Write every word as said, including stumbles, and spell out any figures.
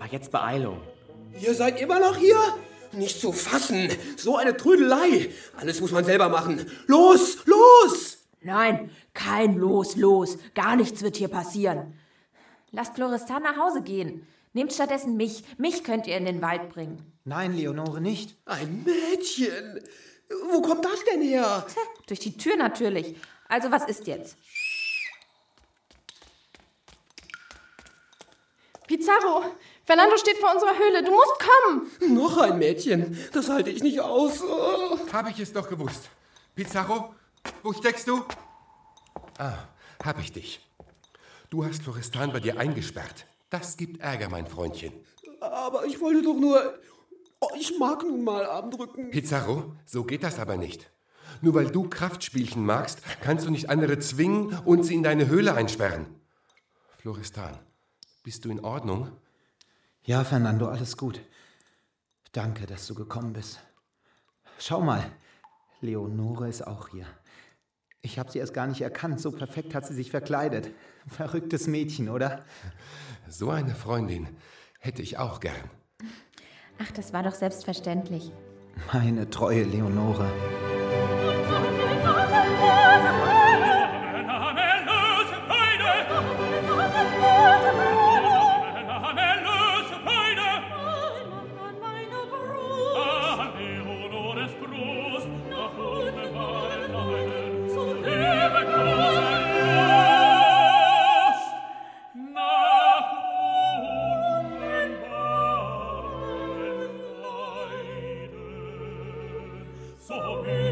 jetzt Beeilung. Ihr seid immer noch hier? Nicht zu fassen. So eine Trödelei. Alles muss man selber machen. Los, los! Nein, kein Los, los. Gar nichts wird hier passieren. Lasst Florestan nach Hause gehen. Nehmt stattdessen mich. Mich könnt ihr in den Wald bringen. Nein, Leonore, nicht. Ein Mädchen. Wo kommt das denn her? Tja, durch die Tür natürlich. Also was ist jetzt? Pizarro, Fernando steht vor unserer Höhle. Du musst kommen. Noch ein Mädchen. Das halte ich nicht aus. Oh. Habe ich es doch gewusst. Pizarro, wo steckst du? Ah, hab ich dich. Du hast Florestan bei dir eingesperrt. Das gibt Ärger, mein Freundchen. Aber ich wollte doch nur... Oh, ich mag nun mal Armdrücken. Pizarro, so geht das aber nicht. Nur weil du Kraftspielchen magst, kannst du nicht andere zwingen und sie in deine Höhle einsperren. Florestan, bist du in Ordnung? Ja, Fernando, alles gut. Danke, dass du gekommen bist. Schau mal, Leonore ist auch hier. Ich habe sie erst gar nicht erkannt, so perfekt hat sie sich verkleidet. Verrücktes Mädchen, oder? So eine Freundin hätte ich auch gern. Ach, das war doch selbstverständlich. Meine treue Leonore. So